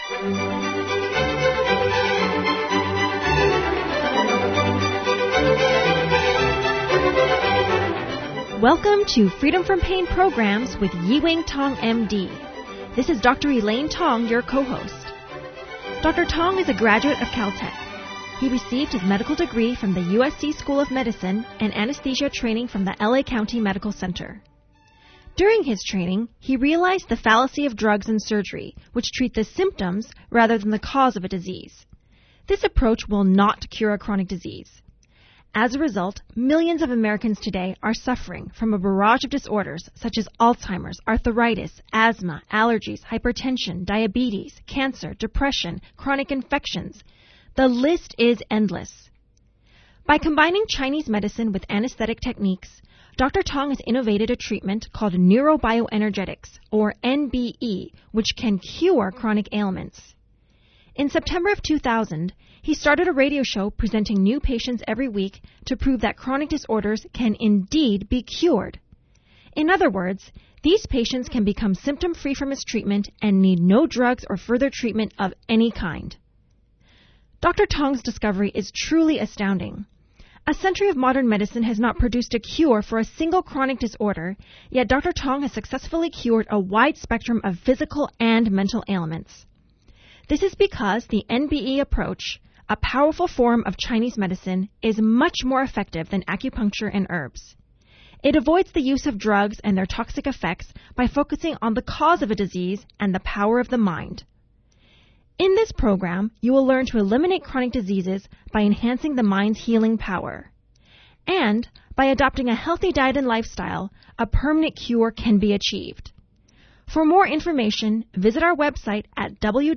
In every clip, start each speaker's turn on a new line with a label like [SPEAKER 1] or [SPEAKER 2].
[SPEAKER 1] Welcome to Freedom from Pain Programs with Yi-Wing Tong, MD. This is Dr. Elaine Tong, your co-host. Dr. Tong is a graduate of Caltech. He received his medical degree from the USC School of Medicine and anesthesia training from the LA County Medical Center. During his training, he realized the fallacy of drugs and surgery, which treat the symptoms rather than the cause of a disease. This approach will not cure a chronic disease. As a result, millions of Americans today are suffering from a barrage of disorders such as Alzheimer's, arthritis, asthma, allergies, hypertension, diabetes, cancer, depression, chronic infections. The list is endless. By combining Chinese medicine with anesthetic techniques, Dr. Tong has innovated a treatment called neurobioenergetics, or NBE, which can cure chronic ailments. In September of 2000, he started a radio show presenting new patients every week to prove that chronic disorders can indeed be cured. In other words, these patients can become symptom-free from his treatment and need no drugs or further treatment of any kind. Dr. Tong's discovery is truly astounding. A century of modern medicine has not produced a cure for a single chronic disorder, yet Dr. Tong has successfully cured a wide spectrum of physical and mental ailments. This is because the NBE approach, a powerful form of Chinese medicine, is much more effective than acupuncture and herbs. It avoids the use of drugs and their toxic effects by focusing on the cause of a disease and the power of the mind. In this program, you will learn to eliminate chronic diseases by enhancing the mind's healing power. And by adopting a healthy diet and lifestyle, a permanent cure can be achieved. For more information, visit our website at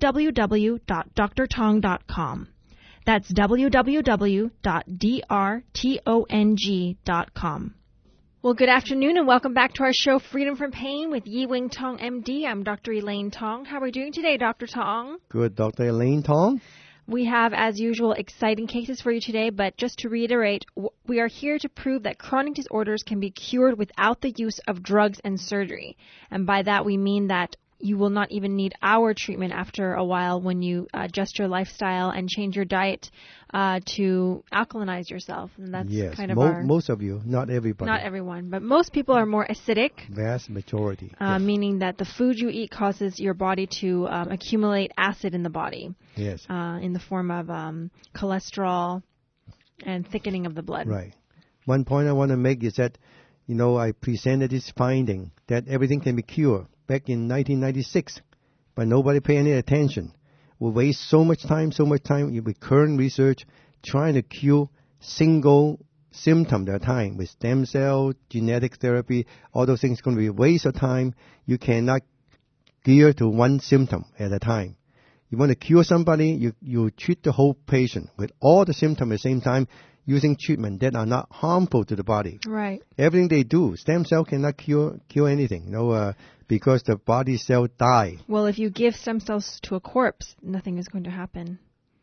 [SPEAKER 1] www.drtong.com. That's www.drtong.com. Well, good afternoon and welcome back to our show, Freedom from Pain with Yi-Wing Tong, MD. I'm Dr. Elaine Tong. How are we doing today, Dr. Tong?
[SPEAKER 2] Good, Dr. Elaine Tong.
[SPEAKER 1] We have, as usual, exciting cases for you today, but just to reiterate, we are here to prove that chronic disorders can be cured without the use of drugs and surgery. And by that, we mean that you will not even need our treatment after a while when you adjust your lifestyle and change your diet to alkalinize yourself. And that's kind of
[SPEAKER 2] most of you, not everybody.
[SPEAKER 1] Not everyone, but most people are more acidic.
[SPEAKER 2] Vast majority.
[SPEAKER 1] Meaning that the food you eat causes your body to accumulate acid in the body.
[SPEAKER 2] Yes.
[SPEAKER 1] In the form of cholesterol and thickening of the blood.
[SPEAKER 2] Right. One point I want to make is that, I presented this finding that everything can be cured back in 1996, but nobody paid any attention. We waste so much time with current research trying to cure single symptom at a time with stem cell, genetic therapy, all those things going to be a waste of time. You cannot gear to one symptom at a time. You want to cure somebody, you treat the whole patient with all the symptoms at the same time using treatment that are not harmful to the body.
[SPEAKER 1] Right.
[SPEAKER 2] Everything they do, stem cell cannot cure anything, because the body cell die.
[SPEAKER 1] Well, if you give stem cells to a corpse, nothing is going to happen.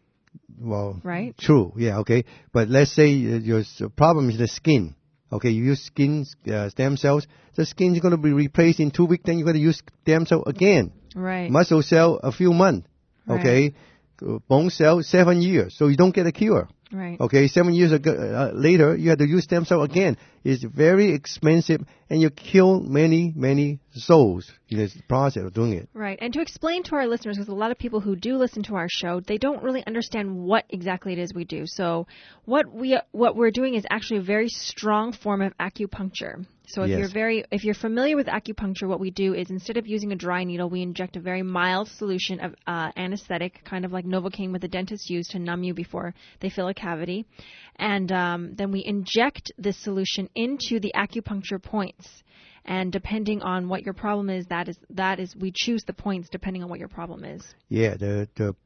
[SPEAKER 2] Well,
[SPEAKER 1] right?
[SPEAKER 2] True, yeah, okay. But let's say your problem is the skin. Okay, you use stem cells, the skin is going to be replaced in 2 weeks, then you're going to use stem cell again.
[SPEAKER 1] Right.
[SPEAKER 2] Muscle cell, a few months. Okay. Right. Bone cell, 7 years. So you don't get a cure.
[SPEAKER 1] Right.
[SPEAKER 2] Okay, 7 years later, you have to use stem cell again. It's very expensive, and you kill many souls in this process of doing it.
[SPEAKER 1] Right. And to explain to our listeners, because a lot of people who do listen to our show, they don't really understand what exactly it is we do. So what we're doing is actually a very strong form of acupuncture. So if you're familiar with acupuncture, what we do is instead of using a dry needle, we inject a very mild solution of anesthetic, kind of like Novocaine what the dentists use to numb you before they fill a cavity. And then we inject this solution into the acupuncture points. And depending on what your problem is, that is we choose the points depending on what your problem is.
[SPEAKER 2] Yeah, the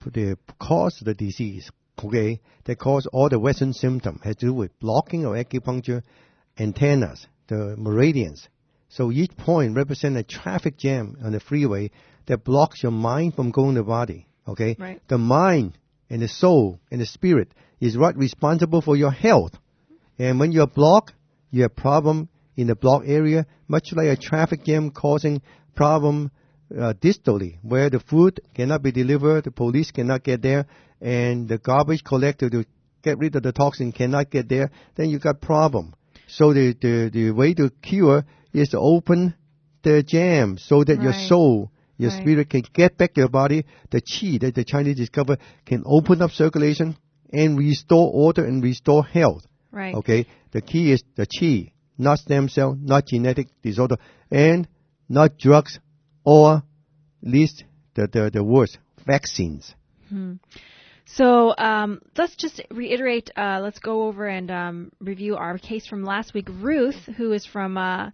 [SPEAKER 2] cause of the disease, okay, that cause all the Western symptoms has to do with blocking of acupuncture antennas, the meridians. So each point represents a traffic jam on the freeway that blocks your mind from going to the body. Okay,
[SPEAKER 1] right.
[SPEAKER 2] The mind and the soul and the spirit is what responsible for your health. And when you're blocked, you have problem in the block area, much like a traffic jam causing problem distally, where the food cannot be delivered, the police cannot get there, and the garbage collector to get rid of the toxin cannot get there, then you got problem. So the way to cure is to open the jam so that your soul, your spirit can get back to your body. The qi that the Chinese discovered can open up circulation and restore order and restore health.
[SPEAKER 1] Right.
[SPEAKER 2] Okay. The key is the qi, not stem cell, not genetic disorder, and not drugs, or at least the worst, vaccines.
[SPEAKER 1] So let's just reiterate, let's go over and review our case from last week. Ruth, who is from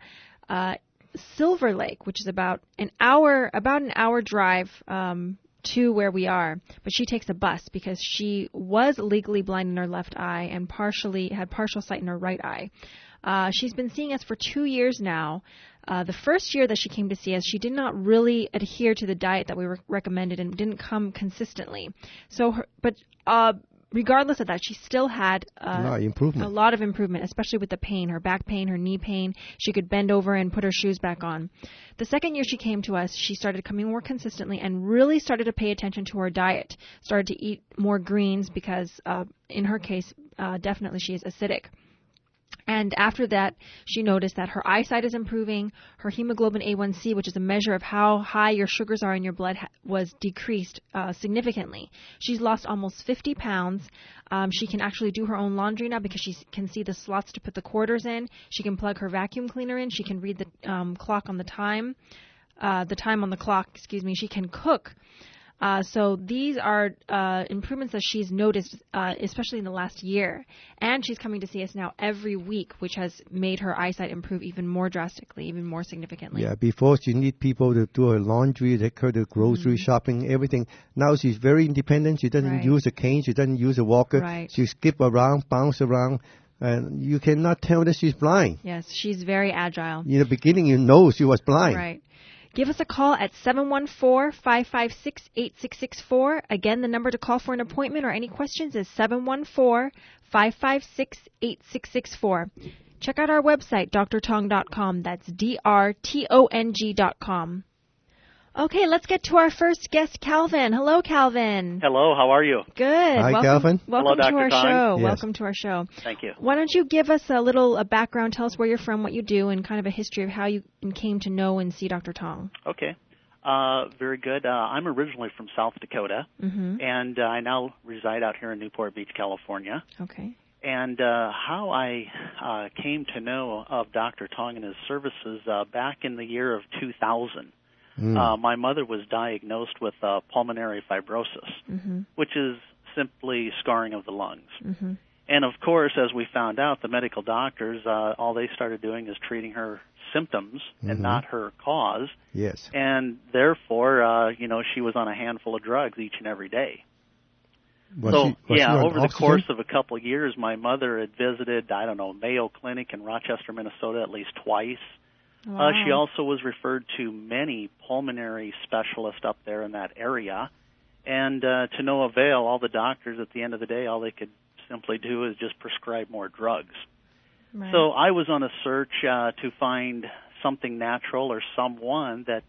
[SPEAKER 1] Silver Lake, which is about an hour drive to where we are, but she takes a bus because she was legally blind in her left eye and had partial sight in her right eye. She's been seeing us for 2 years now. The first year that she came to see us, she did not really adhere to the diet that we recommended and didn't come consistently. So, regardless of that, she still had a lot of improvement, especially with the pain, her back pain, her knee pain. She could bend over and put her shoes back on. The second year she came to us, she started coming more consistently and really started to pay attention to her diet, started to eat more greens because, in her case, definitely she is acidic. And after that, she noticed that her eyesight is improving, her hemoglobin A1C, which is a measure of how high your sugars are in your blood, was decreased significantly. She's lost almost 50 pounds. She can actually do her own laundry now because she can see the slots to put the quarters in. She can plug her vacuum cleaner in. She can read the clock on the time on the clock, She can cook. So these are improvements that she's noticed, especially in the last year. And she's coming to see us now every week, which has made her eyesight improve even more drastically, even more significantly.
[SPEAKER 2] Yeah, before she need people to do her laundry, take her to grocery shopping, everything. Now she's very independent. She doesn't use a cane. She doesn't use a walker.
[SPEAKER 1] Right.
[SPEAKER 2] She skip around, bounce around. And you cannot tell that she's blind.
[SPEAKER 1] Yes, she's very agile.
[SPEAKER 2] In the beginning, you know she was blind.
[SPEAKER 1] Right. Give us a call at 714-556-8664. Again, the number to call for an appointment or any questions is 714-556-8664. Check out our website, drtong.com. That's drtong.com. Okay, let's get to our first guest, Calvin. Hello, Calvin.
[SPEAKER 3] Hello, how are you?
[SPEAKER 1] Good.
[SPEAKER 2] Hi, Calvin.
[SPEAKER 1] Welcome
[SPEAKER 3] Hello,
[SPEAKER 1] to our
[SPEAKER 3] Dr. Tong.
[SPEAKER 1] show.
[SPEAKER 2] Yes.
[SPEAKER 1] Welcome to our show.
[SPEAKER 3] Thank you.
[SPEAKER 1] Why don't you give us a little background, tell us where you're from, what you do, and kind of a history of how you came to know and see Dr. Tong.
[SPEAKER 3] Okay. Very good. I'm originally from South Dakota, and I now reside out here in Newport Beach, California.
[SPEAKER 1] Okay.
[SPEAKER 3] And how I came to know of Dr. Tong and his services back in the year of 2000. My mother was diagnosed with pulmonary fibrosis, which is simply scarring of the lungs. And, of course, as we found out, the medical doctors, all they started doing is treating her symptoms and not her cause.
[SPEAKER 2] Yes.
[SPEAKER 3] And, therefore, she was on a handful of drugs each and every day.
[SPEAKER 2] Was she
[SPEAKER 3] over the
[SPEAKER 2] oxygen?
[SPEAKER 3] course of a couple of years, my mother had visited, Mayo Clinic in Rochester, Minnesota at least twice.
[SPEAKER 1] Wow.
[SPEAKER 3] She also was referred to many pulmonary specialists up there in that area. And to no avail, all the doctors at the end of the day, all they could simply do is just prescribe more drugs.
[SPEAKER 1] Right.
[SPEAKER 3] So I was on a search to find something natural or someone that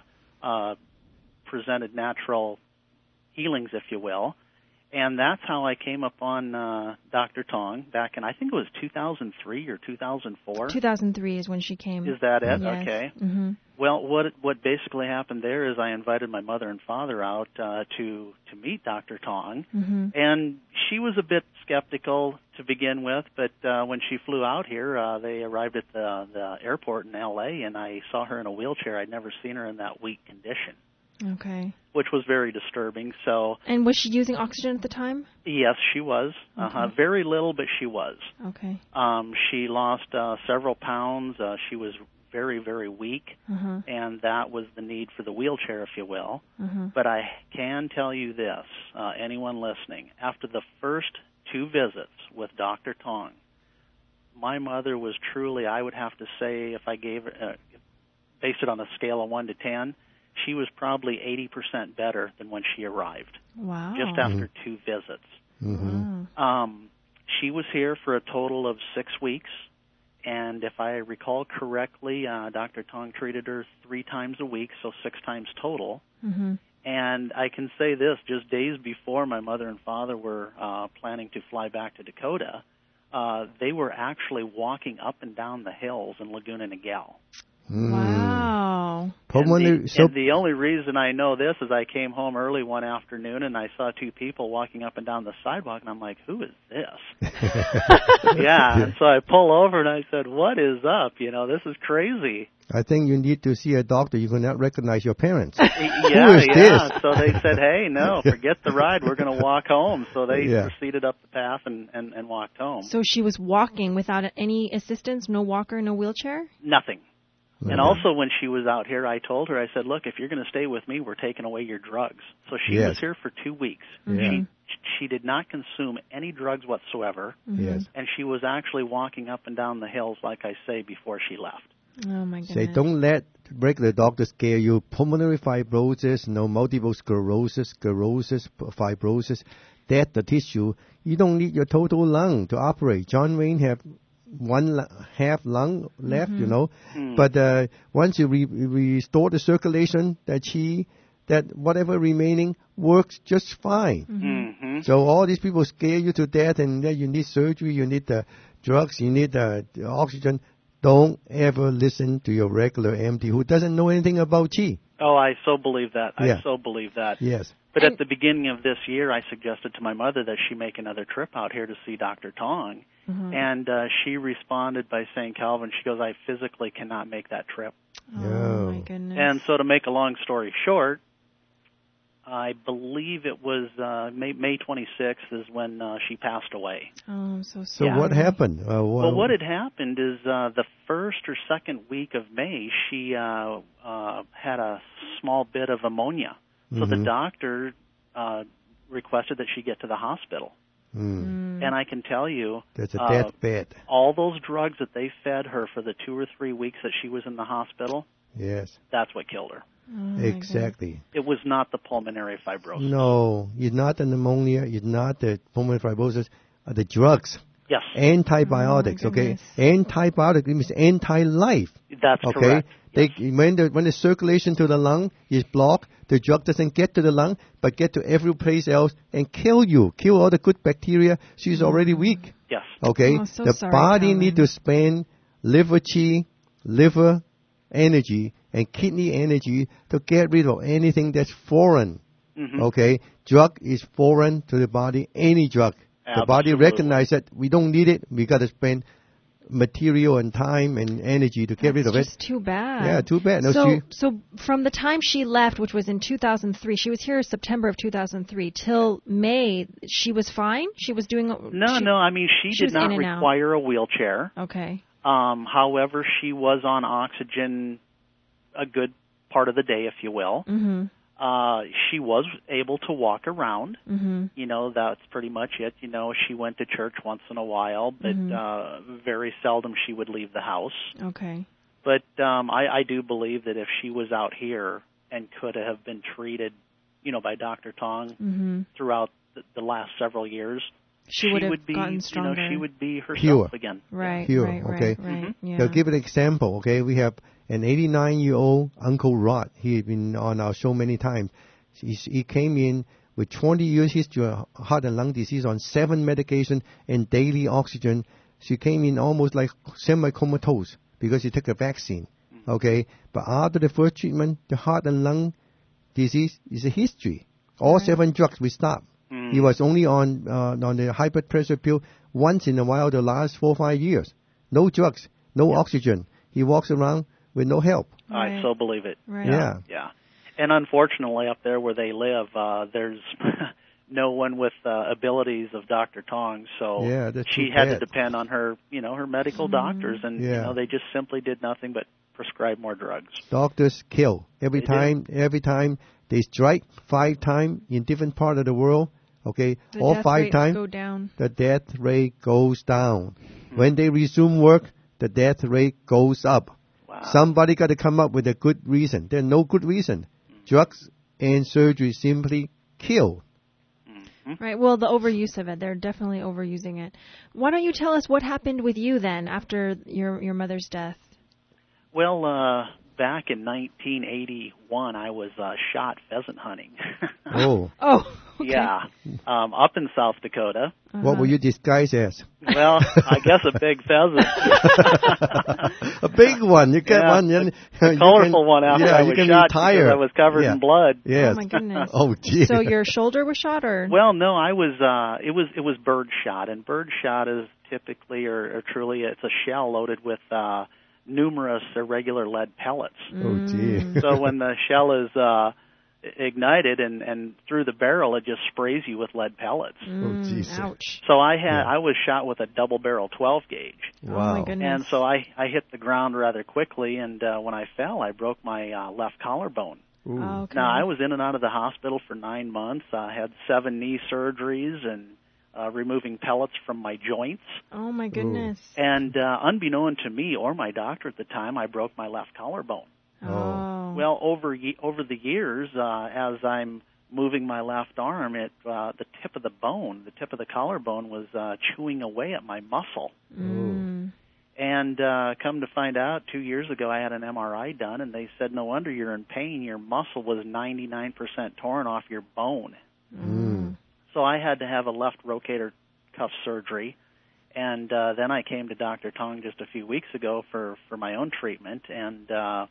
[SPEAKER 3] presented natural healings, if you will. And that's how I came upon Dr. Tong back in, I think it was 2003 or 2004.
[SPEAKER 1] 2003 is when she came.
[SPEAKER 3] Is that it?
[SPEAKER 1] Yes.
[SPEAKER 3] Okay.
[SPEAKER 1] Mm-hmm.
[SPEAKER 3] Well, what basically happened there is I invited my mother and father out to meet Dr. Tong, and she was a bit skeptical to begin with, but when she flew out here, they arrived at the airport in L.A., and I saw her in a wheelchair. I'd never seen her in that weak condition.
[SPEAKER 1] Okay.
[SPEAKER 3] Which was very disturbing. So.
[SPEAKER 1] And was she using oxygen at the time?
[SPEAKER 3] Yes, she was.
[SPEAKER 1] Okay.
[SPEAKER 3] Very little, but she was.
[SPEAKER 1] Okay.
[SPEAKER 3] She lost several pounds. She was very, very weak, and that was the need for the wheelchair, if you will. But I can tell you this, anyone listening, after the first 2 visits with Dr. Tong, my mother was truly, I would have to say, if I gave based it on a scale of 1 to 10, she was probably 80% better than when she arrived.
[SPEAKER 1] Wow.
[SPEAKER 3] Just after 2 visits. She was here for a total of 6 weeks, and if I recall correctly, Dr. Tong treated her 3 times a week, so 6 times total.
[SPEAKER 1] Mm-hmm.
[SPEAKER 3] And I can say this, just days before my mother and father were planning to fly back to Dakota, they were actually walking up and down the hills in Laguna Niguel.
[SPEAKER 1] Wow.
[SPEAKER 3] And the only reason I know this is I came home early one afternoon and I saw 2 people walking up and down the sidewalk, and I'm like, who is this? Yeah, and so I pull over and I said, what is up? This is crazy.
[SPEAKER 2] I think you need to see a doctor. You cannot recognize your parents.
[SPEAKER 3] Yeah. So they said, hey, no, forget the ride. We're going to walk home. So they proceeded up the path and walked home.
[SPEAKER 1] So she was walking without any assistance, no walker, no wheelchair?
[SPEAKER 3] Nothing. And also when she was out here, I told her, I said, look, if you're going to stay with me, we're taking away your drugs. So she was here for 2 weeks.
[SPEAKER 1] Mm-hmm.
[SPEAKER 3] She did not consume any drugs whatsoever.
[SPEAKER 1] Mm-hmm.
[SPEAKER 3] And she was actually walking up and down the hills, like I say, before she left.
[SPEAKER 1] Oh, my goodness.
[SPEAKER 2] Say, don't let regular doctors scare you. Pulmonary fibrosis, multiple sclerosis, fibrosis, death the tissue. You don't need your total lung to operate. John Wayne have 1/2 lung left, But once you restore the circulation, that whatever remaining works just fine.
[SPEAKER 3] Mm-hmm.
[SPEAKER 2] So all these people scare you to death, and you need surgery, you need the drugs, you need the oxygen. Don't ever listen to your regular MD who doesn't know anything about Qi.
[SPEAKER 3] Oh, I so believe that. I so believe that.
[SPEAKER 2] Yes.
[SPEAKER 3] But at the beginning of this year, I suggested to my mother that she make another trip out here to see Dr. Tong.
[SPEAKER 1] Mm-hmm.
[SPEAKER 3] And she responded by saying, Calvin, she goes, I physically cannot make that trip.
[SPEAKER 1] Oh, my goodness.
[SPEAKER 3] And so to make a long story short, I believe it was May 26th is when she passed away.
[SPEAKER 1] Oh, I'm so
[SPEAKER 2] So
[SPEAKER 1] sorry.
[SPEAKER 2] what happened?
[SPEAKER 3] Well, what had happened is the first or second week of May, she had a small bit of pneumonia. So the doctor requested that she get to the hospital. And I can tell you,
[SPEAKER 2] that's a deathbed.
[SPEAKER 3] All those drugs that they fed her for the 2 or 3 weeks that she was in the hospital, that's what killed her.
[SPEAKER 1] Oh,
[SPEAKER 2] exactly.
[SPEAKER 3] It was not the pulmonary fibrosis.
[SPEAKER 2] No, it's not the pneumonia, it's not the pulmonary fibrosis, the drugs.
[SPEAKER 3] Yes.
[SPEAKER 2] Antibiotics, okay? Antibiotic means anti-life.
[SPEAKER 3] That's correct.
[SPEAKER 2] When the circulation to the lung is blocked, the drug doesn't get to the lung, but get to every place else and kill all the good bacteria. She's already weak.
[SPEAKER 3] Yes.
[SPEAKER 2] Okay?
[SPEAKER 1] Oh, so
[SPEAKER 2] the
[SPEAKER 1] sorry,
[SPEAKER 2] body
[SPEAKER 1] Calvin.
[SPEAKER 2] need to spend liver Qi, liver energy, and kidney energy to get rid of anything that's foreign.
[SPEAKER 3] Mm-hmm.
[SPEAKER 2] Okay? Drug is foreign to the body, any drug.
[SPEAKER 3] Absolutely.
[SPEAKER 2] The body recognizes that we don't need it. We got to spend material and time and energy to get rid of it.
[SPEAKER 1] That's just too bad.
[SPEAKER 2] Yeah, too bad. No,
[SPEAKER 1] so from the time she left, which was in 2003, she was here September of 2003, till May, she was fine? She was doing...
[SPEAKER 3] No, I mean, she did not require a wheelchair.
[SPEAKER 1] Okay.
[SPEAKER 3] However, she was on oxygen a good part of the day, if you will.
[SPEAKER 1] Mm-hmm.
[SPEAKER 3] She was able to walk around.
[SPEAKER 1] Mm-hmm.
[SPEAKER 3] That's pretty much it. She went to church once in a while, but very seldom she would leave the house.
[SPEAKER 1] Okay.
[SPEAKER 3] But I do believe that if she was out here and could have been treated, by Dr. Tong throughout the last several years, she would be
[SPEAKER 1] gotten stronger.
[SPEAKER 3] she would be herself again.
[SPEAKER 1] Right.
[SPEAKER 2] Pure,
[SPEAKER 1] right,
[SPEAKER 2] okay.
[SPEAKER 1] Right. Yeah.
[SPEAKER 2] To give an example, okay, we have an 89-year-old Uncle Rod. He had been on our show many times. He came in with 20 years history of heart and lung disease on 7 medication and daily oxygen. She came in almost like semi-comatose because she took a vaccine, okay? But after the first treatment, the heart and lung disease is a history. All 7 drugs we stopped. He was only on the high blood pressure pill once in a while the last 4 or 5 years. No drugs, no oxygen. He walks around with no help.
[SPEAKER 3] I so believe it.
[SPEAKER 1] Right.
[SPEAKER 3] Yeah. And unfortunately, up there where they live, there's no one with abilities of Dr. Tong, so she had to depend on her, her medical doctors, and they just simply did nothing but prescribe more drugs.
[SPEAKER 2] Doctors kill every time they strike 5 times in different part of the world. Okay, all 5 times the death rate goes down. When they resume work, the death rate goes up.
[SPEAKER 3] Wow.
[SPEAKER 2] Somebody got to come up with a good reason. There's no good reason. Drugs and surgery simply kill.
[SPEAKER 1] Right. Well, the overuse of it, they're definitely overusing it. Why don't you tell us what happened with you then after your mother's death?
[SPEAKER 3] Well, back in 1981, I was shot pheasant hunting.
[SPEAKER 2] Oh.
[SPEAKER 1] Oh, okay.
[SPEAKER 3] Yeah, up in South Dakota.
[SPEAKER 2] What were you disguised as?
[SPEAKER 3] Well, I guess a big pheasant.
[SPEAKER 2] A big one. You get one.
[SPEAKER 3] A colorful one after I was shot because I was covered in blood.
[SPEAKER 2] Yes.
[SPEAKER 1] Oh my goodness.
[SPEAKER 2] Oh, gee.
[SPEAKER 1] So your shoulder was shot, or?
[SPEAKER 3] Well, no, I was. It was bird shot, and bird shot is typically or truly it's a shell loaded with numerous irregular lead pellets.
[SPEAKER 2] Oh, gee.
[SPEAKER 3] So when the shell is ignited and through the barrel, it just sprays you with lead pellets.
[SPEAKER 2] Oh, geez.
[SPEAKER 1] Ouch.
[SPEAKER 3] So I was shot with a double barrel 12 gauge.
[SPEAKER 2] Wow.
[SPEAKER 1] Oh my goodness.
[SPEAKER 3] And so I hit the ground rather quickly, and when I fell, I broke my left collarbone.
[SPEAKER 2] Ooh.
[SPEAKER 1] Oh, okay.
[SPEAKER 3] Now, I was in and out of the hospital for 9 months. I had 7 knee surgeries and removing pellets from my joints.
[SPEAKER 1] Oh my goodness.
[SPEAKER 3] And unbeknown to me or my doctor at the time, I broke my left collarbone.
[SPEAKER 1] Oh.
[SPEAKER 3] Well, over the years, as I'm moving my left arm, the tip of the bone, the tip of the collarbone was chewing away at my muscle.
[SPEAKER 1] Mm.
[SPEAKER 3] And come to find out, 2 years ago, I had an MRI done, and they said, no wonder you're in pain. Your muscle was 99% torn off your bone.
[SPEAKER 2] Mm.
[SPEAKER 3] So I had to have a left rotator cuff surgery. And then I came to Dr. Tong just a few weeks ago for my own treatment. And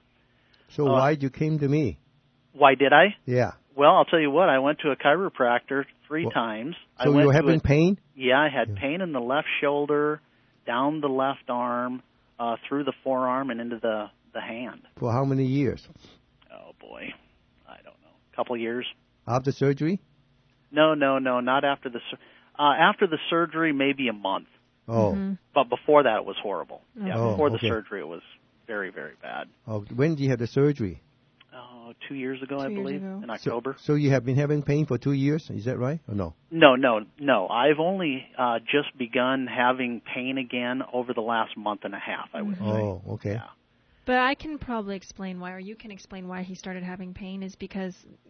[SPEAKER 2] So why you came to me?
[SPEAKER 3] why did I?
[SPEAKER 2] Yeah.
[SPEAKER 3] Well, I'll tell you what. I went to a chiropractor 3 times.
[SPEAKER 2] So you were having pain?
[SPEAKER 3] Yeah, I had pain in the left shoulder, down the left arm, through the forearm, and into the hand.
[SPEAKER 2] For how many years?
[SPEAKER 3] Oh, boy. I don't know. A couple years.
[SPEAKER 2] After surgery?
[SPEAKER 3] No, not after after the surgery, maybe a month.
[SPEAKER 2] Oh.
[SPEAKER 1] Mm-hmm.
[SPEAKER 3] But before that, it was horrible. Yeah,
[SPEAKER 2] Oh,
[SPEAKER 3] before the
[SPEAKER 2] okay.
[SPEAKER 3] surgery, it was very, very bad.
[SPEAKER 2] Oh. When did you have the surgery?
[SPEAKER 3] Oh, 2 years ago, I
[SPEAKER 1] 2 years
[SPEAKER 3] believe,
[SPEAKER 1] ago.
[SPEAKER 3] in October.
[SPEAKER 2] So you have been having pain for 2 years? Is that right or no?
[SPEAKER 3] No. I've only just begun having pain again over the last month and a half, I would say.
[SPEAKER 2] Oh, okay.
[SPEAKER 3] Yeah.
[SPEAKER 1] But I can probably explain why, or you can explain why he started having pain, is because,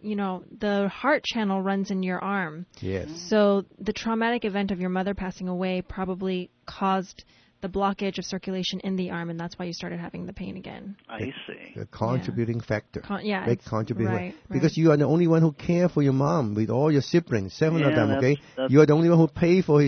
[SPEAKER 1] the heart channel runs in your arm.
[SPEAKER 2] Yes.
[SPEAKER 1] So the traumatic event of your mother passing away probably caused the blockage of circulation in the arm, and that's why you started having the pain again.
[SPEAKER 3] I see.
[SPEAKER 2] The contributing factor. Big
[SPEAKER 1] it's
[SPEAKER 2] contributing
[SPEAKER 1] right,
[SPEAKER 2] factor. Because you are the only one who care for your mom with all your siblings, 7 of them, okay?
[SPEAKER 3] that's-
[SPEAKER 2] You are the only one who pay for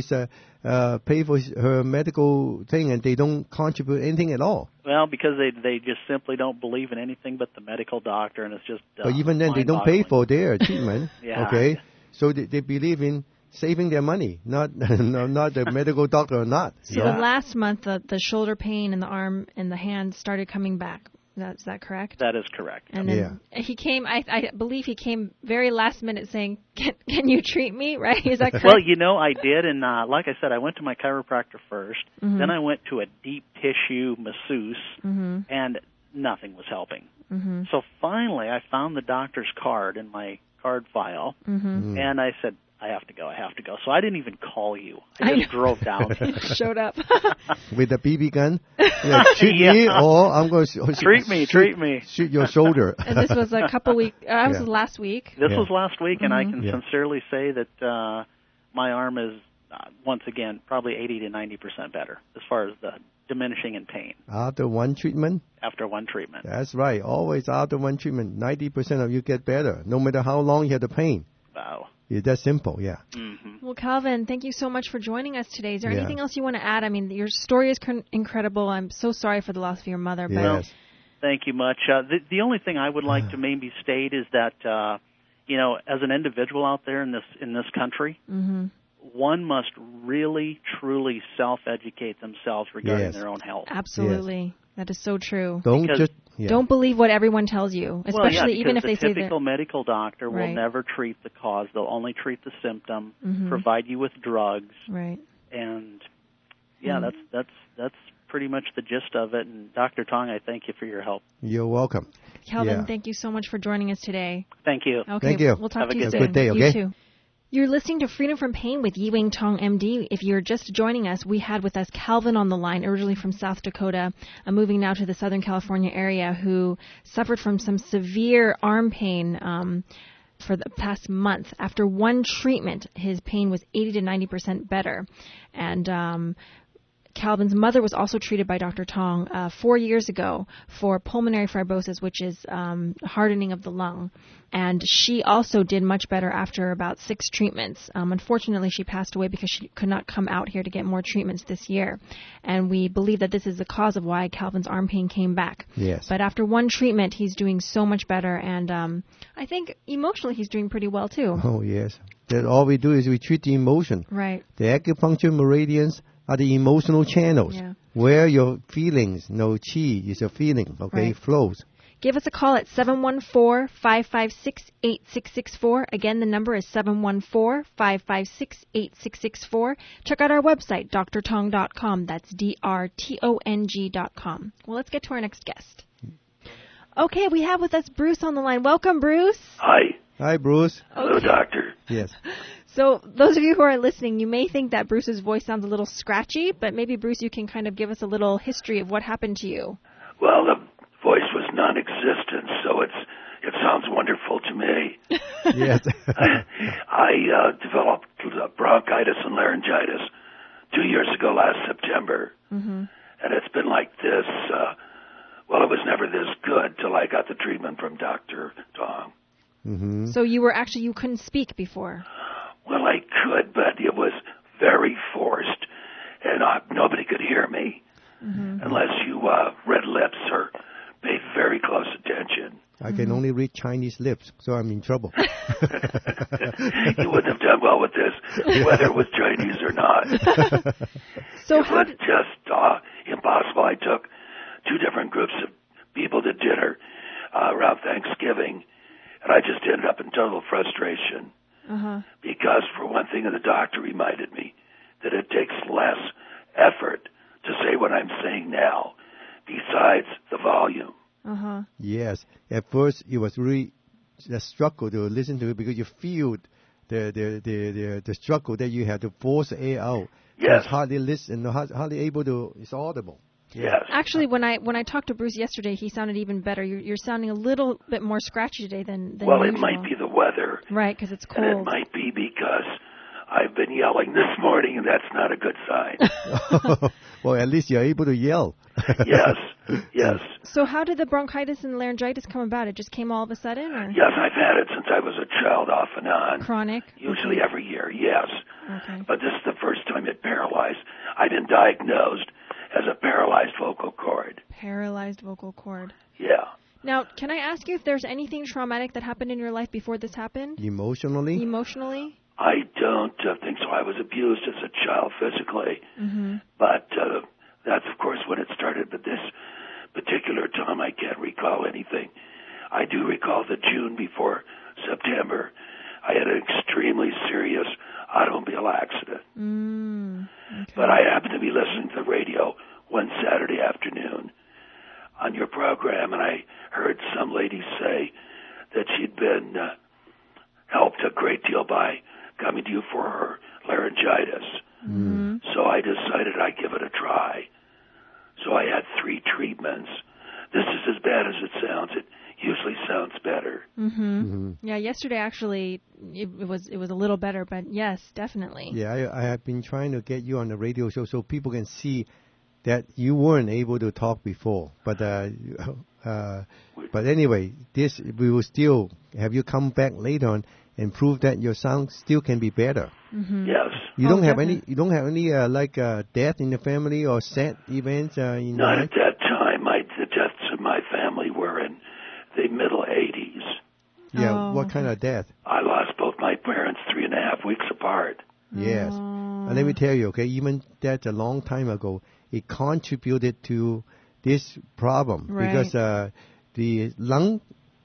[SPEAKER 2] her medical thing, and they don't contribute anything at all.
[SPEAKER 3] Well, because they just simply don't believe in anything but the medical doctor, and it's just
[SPEAKER 2] But even then, they don't pay for their treatment,
[SPEAKER 3] Yeah.
[SPEAKER 2] okay? So they believe in saving their money, not the medical doctor or not.
[SPEAKER 1] So the last month, the shoulder pain in the arm and the hand started coming back. Is that correct?
[SPEAKER 3] That is correct.
[SPEAKER 1] And then he came, I believe he came very last minute saying, can you treat me, right? Is that correct?
[SPEAKER 3] Well, I did, and like I said, I went to my chiropractor first,
[SPEAKER 1] Mm-hmm.
[SPEAKER 3] then I went to a deep tissue masseuse,
[SPEAKER 1] Mm-hmm.
[SPEAKER 3] and nothing was helping.
[SPEAKER 1] Mm-hmm.
[SPEAKER 3] So finally, I found the doctor's card in my card file,
[SPEAKER 1] Mm-hmm.
[SPEAKER 3] and I said, I have to go. So I didn't even call you. I just drove down.
[SPEAKER 1] Showed up.
[SPEAKER 2] With a BB gun? Yeah, shoot me, or I'm going to
[SPEAKER 3] Treat me.
[SPEAKER 2] shoot your shoulder.
[SPEAKER 1] And this was a couple weeks, this was last week.
[SPEAKER 3] This was last week, and I can
[SPEAKER 2] Yeah.
[SPEAKER 3] sincerely say that my arm is, once again, probably 80 to 90% better as far as the diminishing in pain
[SPEAKER 2] After one treatment?
[SPEAKER 3] after one treatment.
[SPEAKER 2] That's right. Always after one treatment, 90% of you get better, no matter how long you have the pain.
[SPEAKER 3] Wow.
[SPEAKER 2] It's that simple, yeah.
[SPEAKER 3] Mm-hmm.
[SPEAKER 1] Well, Calvin, thank you so much for joining us today. Is there
[SPEAKER 2] Yeah.
[SPEAKER 1] anything else you want to add? I mean, your story is incredible. I'm so sorry for the loss of your mother. But
[SPEAKER 2] Yes.
[SPEAKER 3] Thank you much. The only thing I would like to maybe state is that, as an individual out there in this country,
[SPEAKER 1] Mm-hmm.
[SPEAKER 3] one must really, truly self-educate themselves regarding
[SPEAKER 2] Yes.
[SPEAKER 3] their own health.
[SPEAKER 1] Absolutely. That is so true.
[SPEAKER 3] Because-
[SPEAKER 1] Don't believe what everyone tells you, especially even if they say
[SPEAKER 3] the
[SPEAKER 1] that.
[SPEAKER 3] typical medical doctor will
[SPEAKER 1] Right.
[SPEAKER 3] never treat the cause. They'll only treat the symptom,
[SPEAKER 1] Mhm.
[SPEAKER 3] provide you with drugs,
[SPEAKER 1] Right.
[SPEAKER 3] and that's pretty much the gist of it. And Dr. Tong, I thank you for your help.
[SPEAKER 2] You're welcome.
[SPEAKER 1] Calvin,
[SPEAKER 2] Yeah.
[SPEAKER 1] thank you so much for joining us today.
[SPEAKER 3] Thank you.
[SPEAKER 1] Okay,
[SPEAKER 2] Thank you.
[SPEAKER 1] We'll talk
[SPEAKER 3] Have a
[SPEAKER 1] to you
[SPEAKER 3] good
[SPEAKER 1] soon.
[SPEAKER 3] day.
[SPEAKER 2] Good day, okay?
[SPEAKER 1] You too. You're listening to Freedom from Pain with Yi-Wing Tong, MD. If you're just joining us, we had with us Calvin on the line, originally from South Dakota, moving now to the Southern California area, who suffered from some severe arm pain for the past month. After one treatment, his pain was 80 to 90% better. And Calvin's mother was also treated by Dr. Tong 4 years ago for pulmonary fibrosis, which is hardening of the lung. And she also did much better after about 6 treatments. Unfortunately, she passed away because she could not come out here to get more treatments this year. And we believe that this is the cause of why Calvin's arm pain came back.
[SPEAKER 2] Yes.
[SPEAKER 1] But after one treatment, he's doing so much better. And I think emotionally he's doing pretty well, too.
[SPEAKER 2] Oh, yes. That all we do is we treat the emotion.
[SPEAKER 1] Right.
[SPEAKER 2] The acupuncture meridians are the emotional channels where your feelings, chi is a feeling, okay, flows.
[SPEAKER 1] Give us a call at 714-556-8664. Again, the number is 714-556-8664. Check out our website, drtong.com. That's drtong.com. Well, let's get to our next guest. Okay, we have with us Bruce on the line. Welcome, Bruce.
[SPEAKER 4] Hi.
[SPEAKER 2] Hi, Bruce.
[SPEAKER 4] Hello, doctor.
[SPEAKER 2] Yes.
[SPEAKER 1] So those of you who are listening, you may think that Bruce's voice sounds a little scratchy, but maybe, Bruce, you can kind of give us a little history of what happened to you.
[SPEAKER 4] Well, the voice was non-existent, so it sounds wonderful to me.
[SPEAKER 2] Yes.
[SPEAKER 4] I developed bronchitis and laryngitis 2 years ago last September, and it's been like this. Well, it was never this good till I got the treatment from Dr. Tong.
[SPEAKER 2] Mm-hmm.
[SPEAKER 1] So you couldn't speak before?
[SPEAKER 4] Well, I could, but it was very forced, and nobody could hear me unless you read lips or paid very close attention.
[SPEAKER 2] I can only read Chinese lips, so I'm in trouble.
[SPEAKER 4] You wouldn't have done well with this, whether it was Chinese or not.
[SPEAKER 1] So
[SPEAKER 4] it was just impossible. I took 2 different groups of people to dinner around Thanksgiving, and I just ended up in total frustration. Because, for one thing, the doctor reminded me that it takes less effort to say what I'm saying now, besides the volume.
[SPEAKER 2] Yes. At first, it was really a struggle to listen to it because you feel the struggle that you have to force the air out.
[SPEAKER 4] Yes.
[SPEAKER 2] It's hardly listen, hardly able to. It's audible.
[SPEAKER 4] Yes.
[SPEAKER 1] Actually, when I talked to Bruce yesterday, he sounded even better. You're sounding a little bit more scratchy today than
[SPEAKER 4] well,
[SPEAKER 1] usual.
[SPEAKER 4] It might be the weather.
[SPEAKER 1] Right, because it's cold.
[SPEAKER 4] And it might be because I've been yelling this morning, and that's not a good sign.
[SPEAKER 2] Well, at least you're able to yell.
[SPEAKER 4] Yes.
[SPEAKER 1] So how did the bronchitis and laryngitis come about? It just came all of a sudden? Or?
[SPEAKER 4] Yes, I've had it since I was a child, off and on.
[SPEAKER 1] Chronic?
[SPEAKER 4] Usually every year, yes.
[SPEAKER 1] Okay.
[SPEAKER 4] But this is the first time it paralyzed. I've been diagnosed as a paralyzed vocal cord.
[SPEAKER 1] Paralyzed vocal cord.
[SPEAKER 4] Yeah.
[SPEAKER 1] Now, can I ask you if there's anything traumatic that happened in your life before this happened?
[SPEAKER 2] Emotionally?
[SPEAKER 1] Emotionally?
[SPEAKER 4] I don't think so. I was abused as a child physically. But that's, of course, when it started. But this particular time, I can't recall anything. I do recall the June before September. I had an extremely serious automobile accident.
[SPEAKER 1] Okay.
[SPEAKER 4] But I happened to be listening to the radio one Saturday afternoon on your program, and I heard some lady say that she'd been helped a great deal by coming to you for her laryngitis. So I decided I'd give it a try. So I had 3 treatments. This is as bad as it sounds. It usually sounds better.
[SPEAKER 1] Yeah, yesterday actually it was a little better, but yes, definitely.
[SPEAKER 2] Yeah, I have been trying to get you on the radio show so people can see that you weren't able to talk before. But anyway, this we will still have you come back later on and prove that your sound still can be better.
[SPEAKER 4] Yes.
[SPEAKER 2] You don't have any death in the family or sad events in
[SPEAKER 4] Not
[SPEAKER 2] life?
[SPEAKER 4] at that time. The deaths in my family were in the middle 80s.
[SPEAKER 2] Yeah, what kind of death?
[SPEAKER 4] I lost both my parents 3.5 weeks apart.
[SPEAKER 2] Yes. And let me tell you, okay, even that's a long time ago, it contributed to this problem because the lung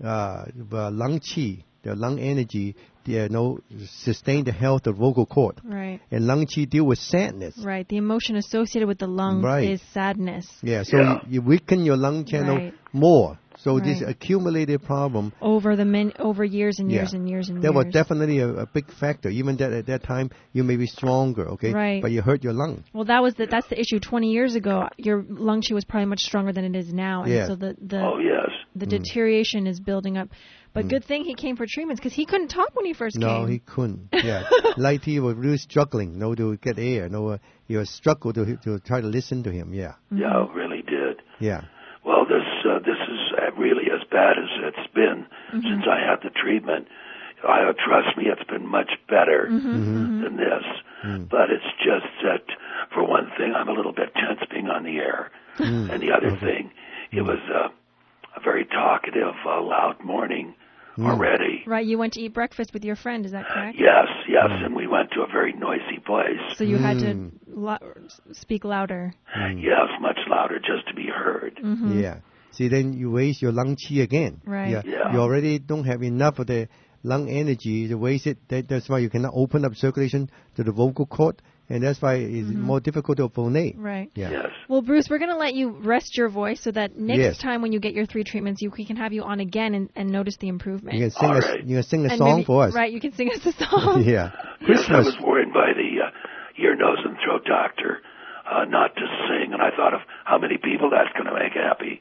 [SPEAKER 2] qi, the lung energy, sustain the health of vocal cord.
[SPEAKER 1] Right.
[SPEAKER 2] And lung qi deal with sadness.
[SPEAKER 1] Right. The emotion associated with the lungs is sadness.
[SPEAKER 2] Yeah. So you weaken your lung channel more. So this accumulated problem
[SPEAKER 1] over years and years and years and years.
[SPEAKER 2] That was definitely a big factor. Even that at that time you may be stronger, okay,
[SPEAKER 1] right.
[SPEAKER 2] but you hurt your lung.
[SPEAKER 1] Well, that's the issue. 20 years ago, your lung qi was probably much stronger than it is now, and so the deterioration is building up. But good thing he came for treatments because he couldn't talk when he first came.
[SPEAKER 2] No, he couldn't. Yeah, like he was really struggling, to get air. He was struggled to try to listen to him. Yeah.
[SPEAKER 4] Yeah, really did.
[SPEAKER 2] Yeah.
[SPEAKER 4] Well, this is really as bad as it's been since I had the treatment. Trust me, it's been much better than this. But it's just that, for one thing, I'm a little bit tense being on the air. And the other thing, it was a very talkative, loud morning already.
[SPEAKER 1] Right, you went to eat breakfast with your friend, is that correct?
[SPEAKER 4] Yes, and we went to a very noisy place.
[SPEAKER 1] So you had to speak louder.
[SPEAKER 4] Yes, much louder, just to be heard.
[SPEAKER 2] Yeah. See, then you waste your lung qi again.
[SPEAKER 1] Right.
[SPEAKER 2] Yeah. You already don't have enough of the lung energy to waste it. That's why you cannot open up circulation to the vocal cord, and that's why it's more difficult to phonate.
[SPEAKER 1] Right.
[SPEAKER 2] Yeah.
[SPEAKER 4] Yes.
[SPEAKER 1] Well, Bruce, we're going to let you rest your voice so that next time when you get your 3 treatments, we can have you on again and notice the improvement.
[SPEAKER 2] You can sing a song for us.
[SPEAKER 1] Right, you can sing us a song.
[SPEAKER 2] Yeah.
[SPEAKER 4] Yes, I was warned by the ear, nose, and throat doctor not to sing, and I thought of how many people that's going to make happy.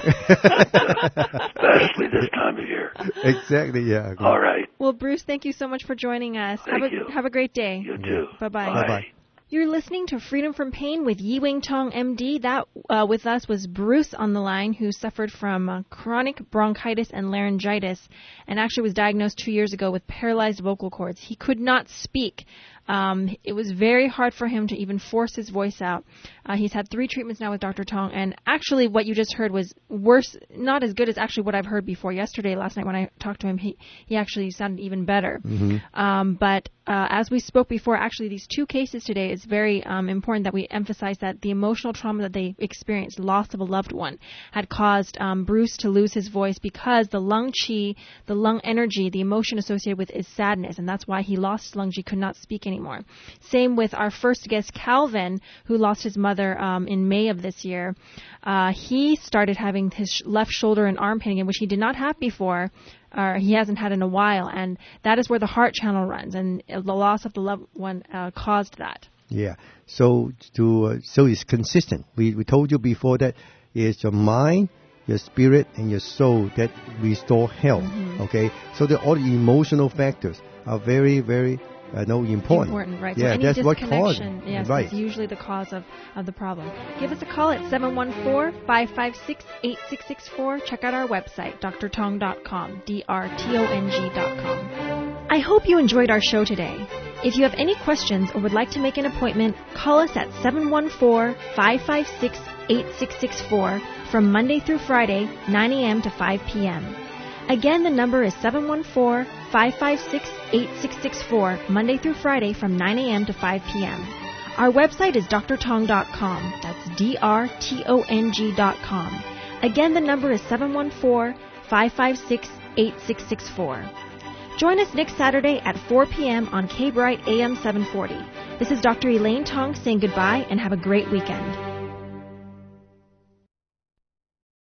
[SPEAKER 4] Especially this time of year.
[SPEAKER 2] Exactly, yeah.
[SPEAKER 4] All right.
[SPEAKER 1] Well, Bruce, thank you so much for joining us.
[SPEAKER 4] Thank you.
[SPEAKER 1] Have a great day.
[SPEAKER 4] You too.
[SPEAKER 1] Bye-bye.
[SPEAKER 4] Bye.
[SPEAKER 1] You're listening to Freedom from Pain with Yi-Wing Tong, MD. That with us was Bruce on the line, who suffered from chronic bronchitis and laryngitis, and actually was diagnosed 2 years ago with paralyzed vocal cords. He could not speak. It was very hard for him to even force his voice out. He's had 3 treatments now with Dr. Tong, and actually what you just heard was worse, not as good as actually what I've heard before. Last night when I talked to him, he actually sounded even better. But as we spoke before, actually these 2 cases today, it's very important that we emphasize that the emotional trauma that they experienced, loss of a loved one, had caused Bruce to lose his voice because the lung qi, the lung energy, the emotion associated with it is sadness, and that's why he lost his lung qi, could not speak anymore. Same with our first guest, Calvin, who lost his mother in May of this year. He started having his left shoulder and arm pain again, which he did not have before. He hasn't had in a while, and that is where the heart channel runs, and the loss of the loved one caused that.
[SPEAKER 2] Yeah. So it's consistent. We told you before that it's your mind, your spirit, and your soul that restore health. Okay. So all the emotional factors are very, very important.
[SPEAKER 1] Right.
[SPEAKER 2] Yeah,
[SPEAKER 1] so any
[SPEAKER 2] that's what caused
[SPEAKER 1] yes,
[SPEAKER 2] right.
[SPEAKER 1] is usually the cause of the problem. Give us a call at 714-556-8664. Check out our website, drtong.com, drtong.com. I hope you enjoyed our show today. If you have any questions or would like to make an appointment, call us at 714-556-8664 from Monday through Friday, 9 a.m. to 5 p.m. Again, the number is 714-556-8664, Monday through Friday from 9 a.m. to 5 p.m. Our website is drtong.com. That's drtong.com. Again, the number is 714-556-8664. Join us next Saturday at 4 p.m. on K-Bright AM 740. This is Dr. Elaine Tong saying goodbye and have a great weekend.